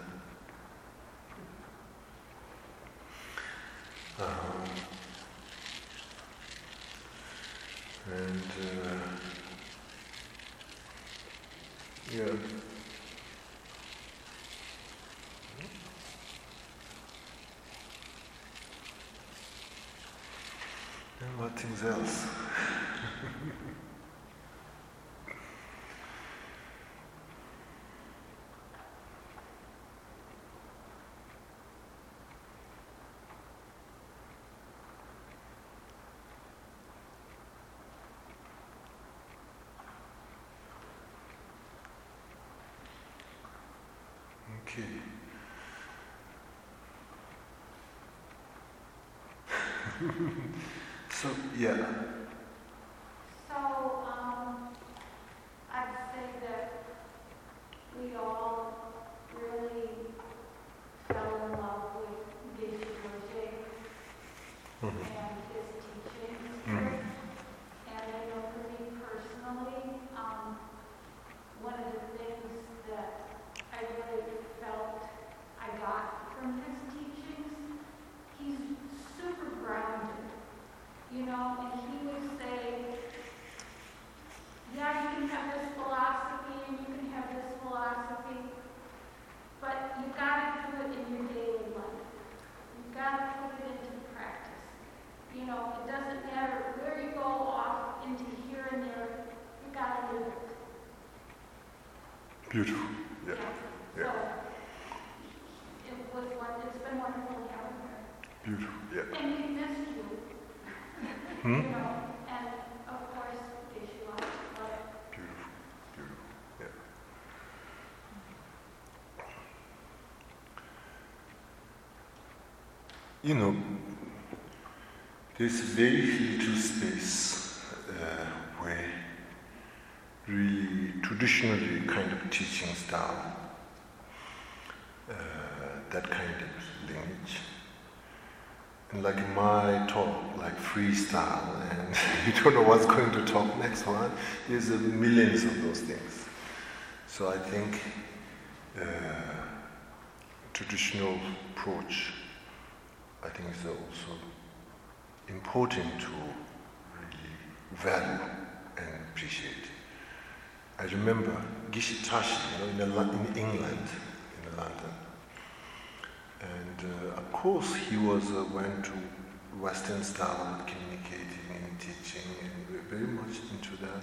And what things else? Okay. So, yeah. So, I'd say that we all really fell in love with Geshe Rinpoche and his teachings. And I know for me personally, one of the things that I really felt I got from his teachings, he's super grounded. And he would say, yeah, you can have this philosophy and you can have this philosophy, but you've got to do it in your daily life. You've got to put it into practice. It doesn't matter where you go off into here and there, you've got to live it. Beautiful. Yeah. So, it's been wonderful having her. Beautiful. Yeah. And we missed you. And of course, Yeshua. Beautiful, yeah. There's very little space where really traditionally kind of teaching style, that kind of lineage. And like my talk, like freestyle, and you don't know what's going to talk next one, there's millions of those things. So I think traditional approach, I think is also important to really value and appreciate. I remember Geshe Tashi, in England, in London. And of course, he went to Western style of communicating and teaching, and very much into that.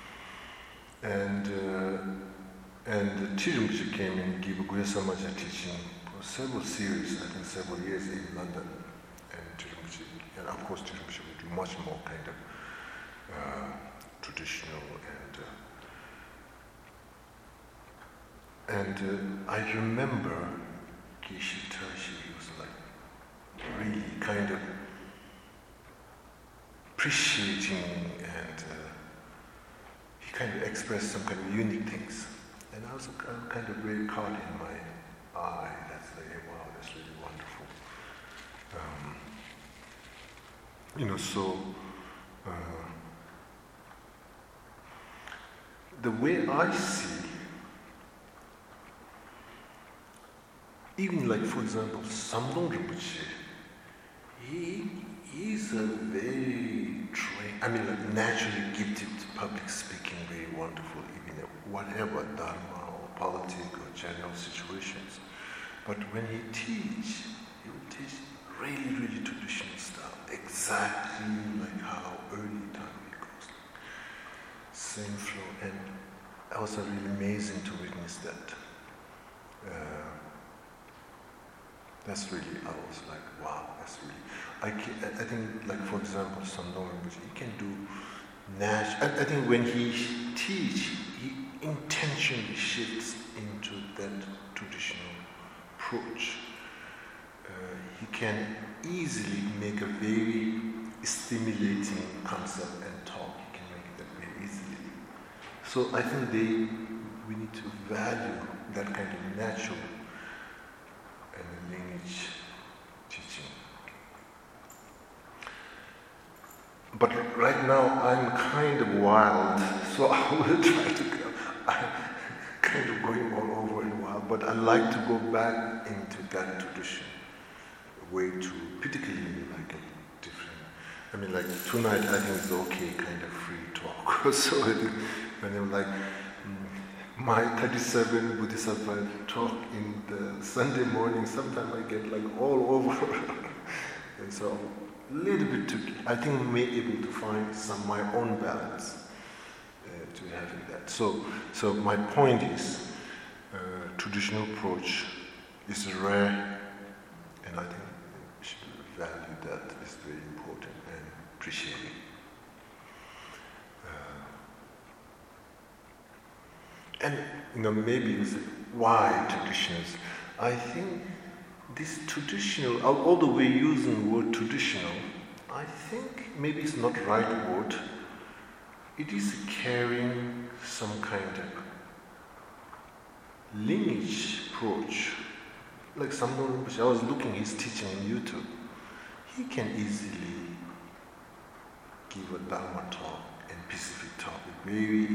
And Tirumchi came and gave Guya Samaja teaching for several series, I think several years in London. and Tirumchi, and of course Tirumchi would do much more kind of traditional and I remember Geshe Tashi, he was like really kind of appreciating and he kind of expressed some kind of unique things. And I was kind of very caught in my eye. That's like, wow, that's really wonderful. The way I see, even like for example, Samdong Rinpoche, he is a very trained, like naturally gifted public speaking, very wonderful, even whatever dharma or politics or general situations. But when he would teach really, really traditional style, exactly like how early time it goes. Same flow, and it was really amazing to witness that. That's really, I was like, wow, that's really, I think, like for example, Samdong Rinpoche, he can do I think when he teaches, he intentionally shifts into that traditional approach. He can easily make a very stimulating concept and talk. He can make that very easily. So I think we need to value that kind of natural and lineage teaching. But right now I'm kind of wild, so I will try to go. I'm kind of going all over in wild, but I like to go back into that tradition, way to particularly like a different. Like tonight I think it's okay, kind of free talk. So when I'm like my 37 Bodhisattva talk in the Sunday morning, sometimes I get like all over, and so. Little bit tricky. I think we may be able to find some my own balance to having that. So my point is, traditional approach is rare, and I think we should value that. It's very important and appreciate it. And maybe it's why traditionals. I think. This traditional, although we're using the word traditional, I think maybe it's not the right word. It is carrying some kind of lineage approach. Like Samdong Rinpoche, I was looking at his teaching on YouTube. He can easily give a Dharma talk and Pacific talk in a very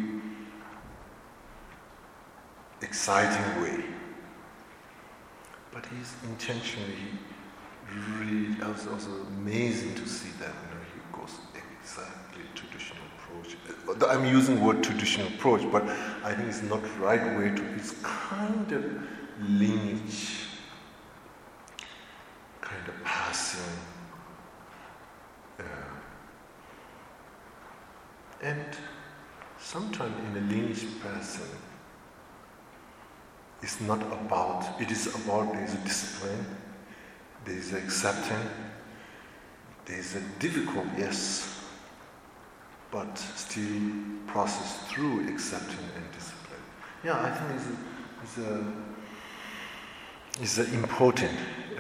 exciting way. But he's intentionally really, it was also amazing to see that, he goes exactly traditional approach. I'm using the word traditional approach, but I think it's not the right way to, it's kind of lineage, kind of passing. And sometimes in the lineage passing, it's not about, it is about there's a discipline, there's acceptance, there's a difficult, yes, but still process through acceptance and discipline. Yeah, I think it's important.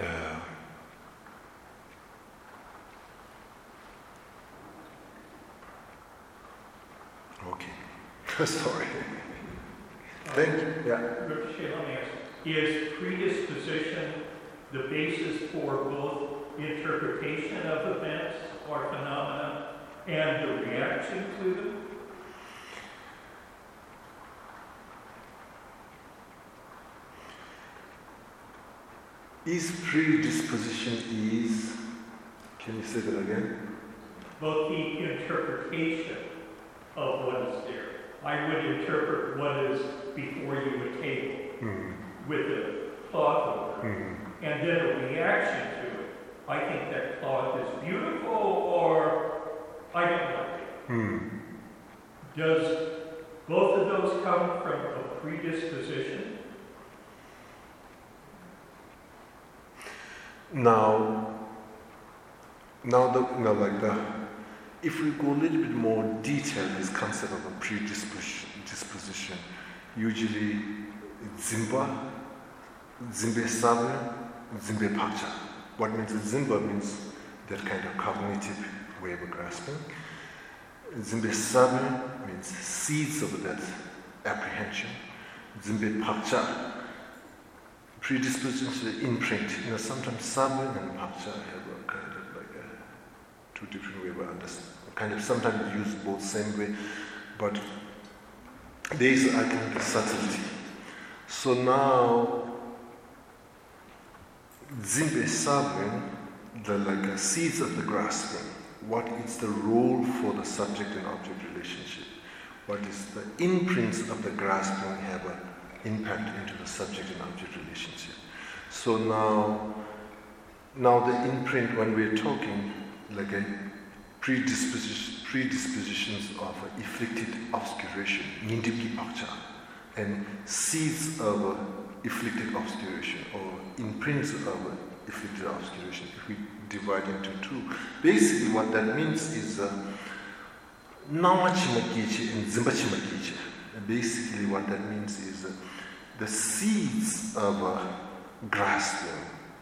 Okay, sorry. Thank you. Yeah. Rinpoche, let me ask, is predisposition the basis for both interpretation of events or phenomena and the reaction to them? Is predisposition can you say that again? Both the interpretation of what is there. I would interpret what is before you a table with a cloth over it, and then a reaction to it. I think that cloth is beautiful, or I don't like it. Does both of those come from a predisposition? Now, now if we go a little bit more detailed, this concept of a predisposition, usually Zimba, Zimbe Sabe, Zimbe Pacha. What means Zimba means that kind of cognitive way of grasping. Zimbe Sabe means seeds of that apprehension. Zimbe Pacha, predisposition to the imprint. Sometimes Sabe and Pacha have a kind of like two different ways of understanding. Kind of sometimes use both same way, but there is, I think, a subtlety. So now, Zimbe Sabe, the seeds of the grasping. What is the role for the subject and object relationship? What is the imprints of the grasping have an impact into the subject and object relationship? So now the imprint, when we're talking like a predispositions of afflicted obscuration, nindipli pakcha, and seeds of afflicted obscuration or imprints of afflicted obscuration, if we divide into two. Basically what that means is nawachimakichi and zimbachimakichi. Basically what that means is the seeds of grasping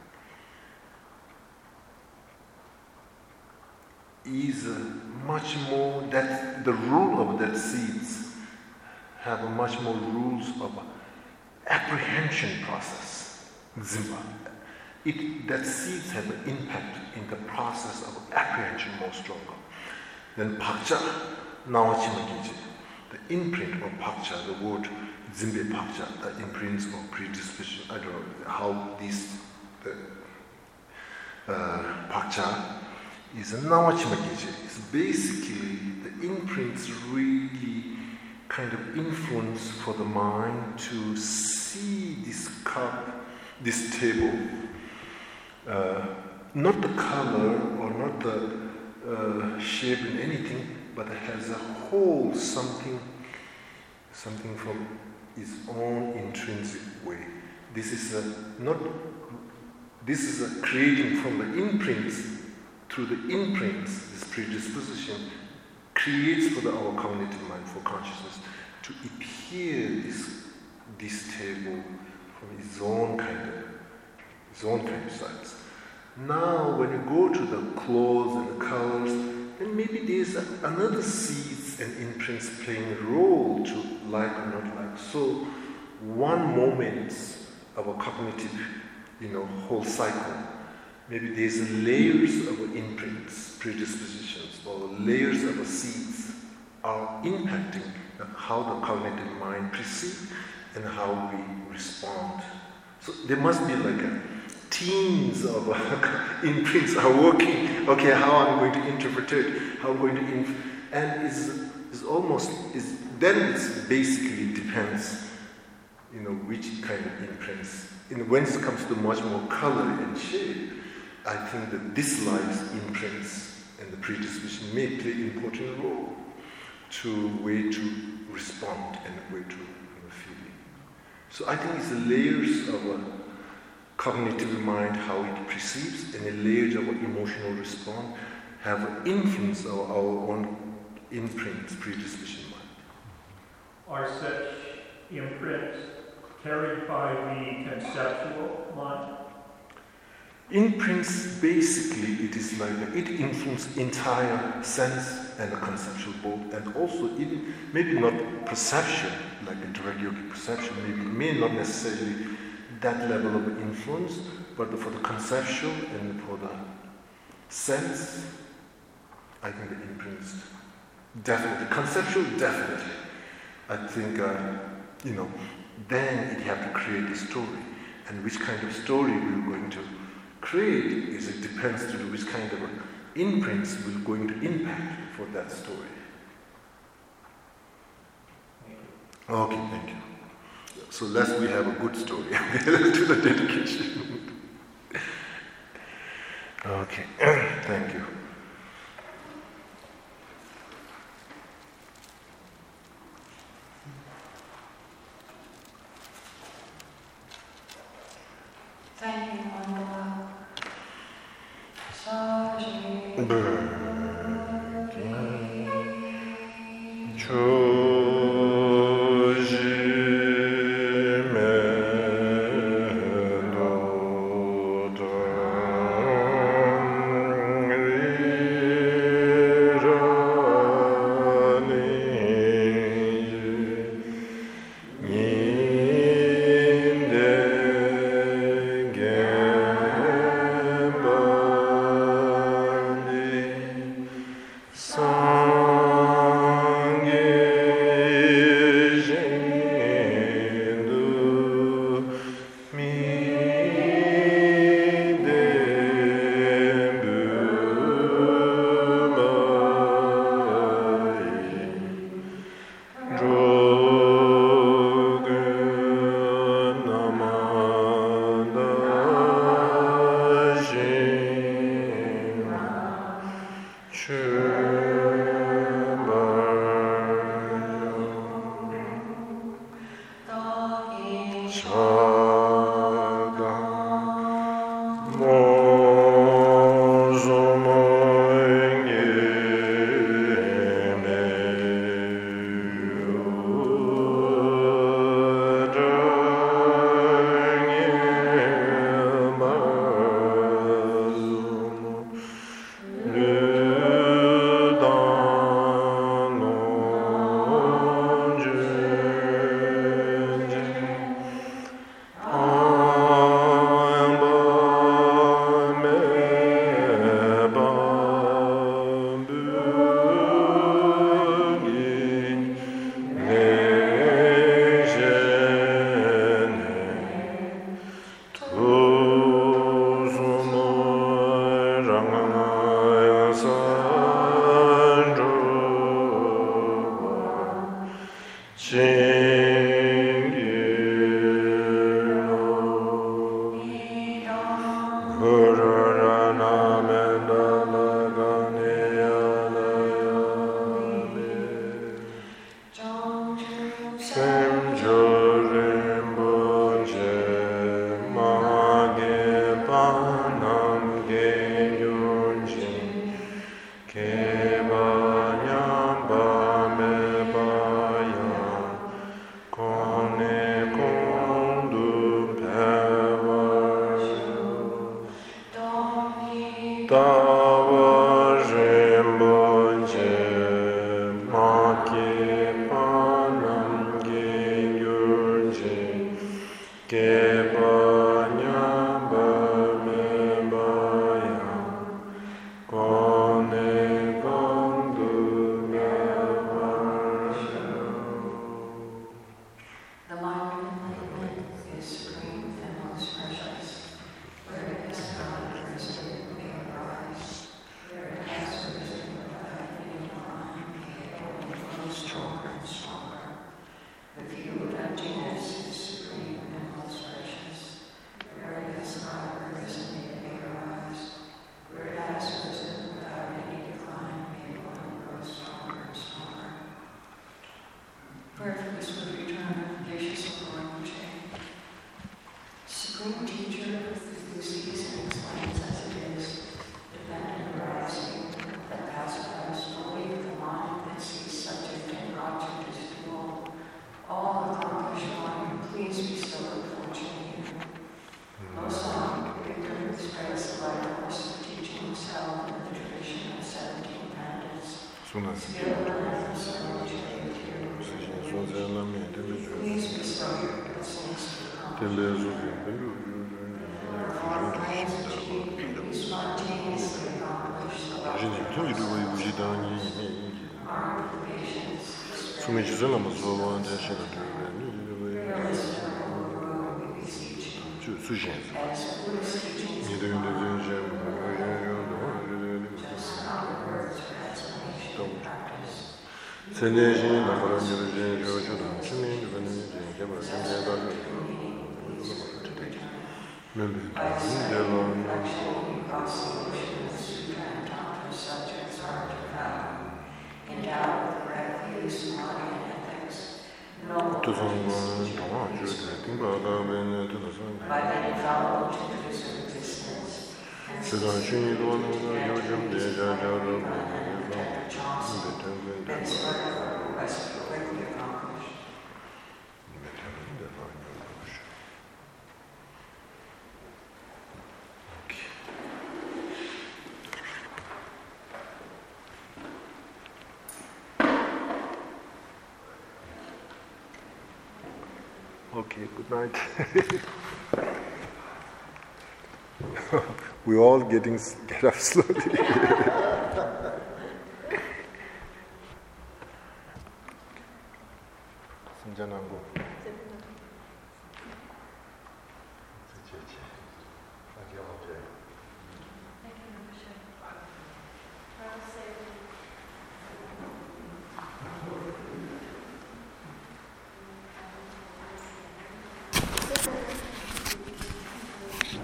is much more, that the rule of that seeds have a much more rules of apprehension process, zimba. That seeds have an impact in the process of apprehension more stronger. Then pakcha, nawachimakiji, the imprint of pakcha, the word zimbe pakcha, the imprints of predisposition, I don't know how these pakcha is a nawachimakiji. It's basically the imprints really kind of influence for the mind to see this cup, this table, not the color or not the shape in anything, but it has a whole something from its own intrinsic way. This is a creating from the imprints, through the imprints, this predisposition creates for our cognitive mind, for consciousness, to appear this table from its own kind of size. Now, when you go to the clothes and the colors, then maybe there's another seeds and imprints playing a role to like or not like. So, one moment of a cognitive, whole cycle, maybe there's layers of imprints, predispositions, or layers of seeds are impacting how the cognitive mind perceives and how we respond. So there must be like teams of imprints are working. Okay, how I'm going to interpret it, how I'm going to and then it basically depends, which kind of imprints. When it comes to much more color and shape, I think that this life's imprints and the predisposition may play an important role to way to respond and way to feeling. So I think it's the layers of a cognitive mind, how it perceives, and the layers of an emotional response have an influence on our own imprints, predisposition mind. Are such imprints carried by the conceptual mind? Imprints, basically, it is like it influences entire sense and the conceptual both, and also maybe not perception, like a direct yogic perception, may not necessarily that level of influence, but for the conceptual and for the sense, I think the imprints definitely, conceptual definitely. I think, then it have to create a story, and which kind of story we're going to create it depends to which kind of imprints we're going to impact for that story. Okay, thank you. So lest we have a good story to the dedication. Okay, thank you. Thank you, Mandala. Saji. So Then start a request quickly accomplished. Okay, good night. We're all get up slowly. Sanjanango.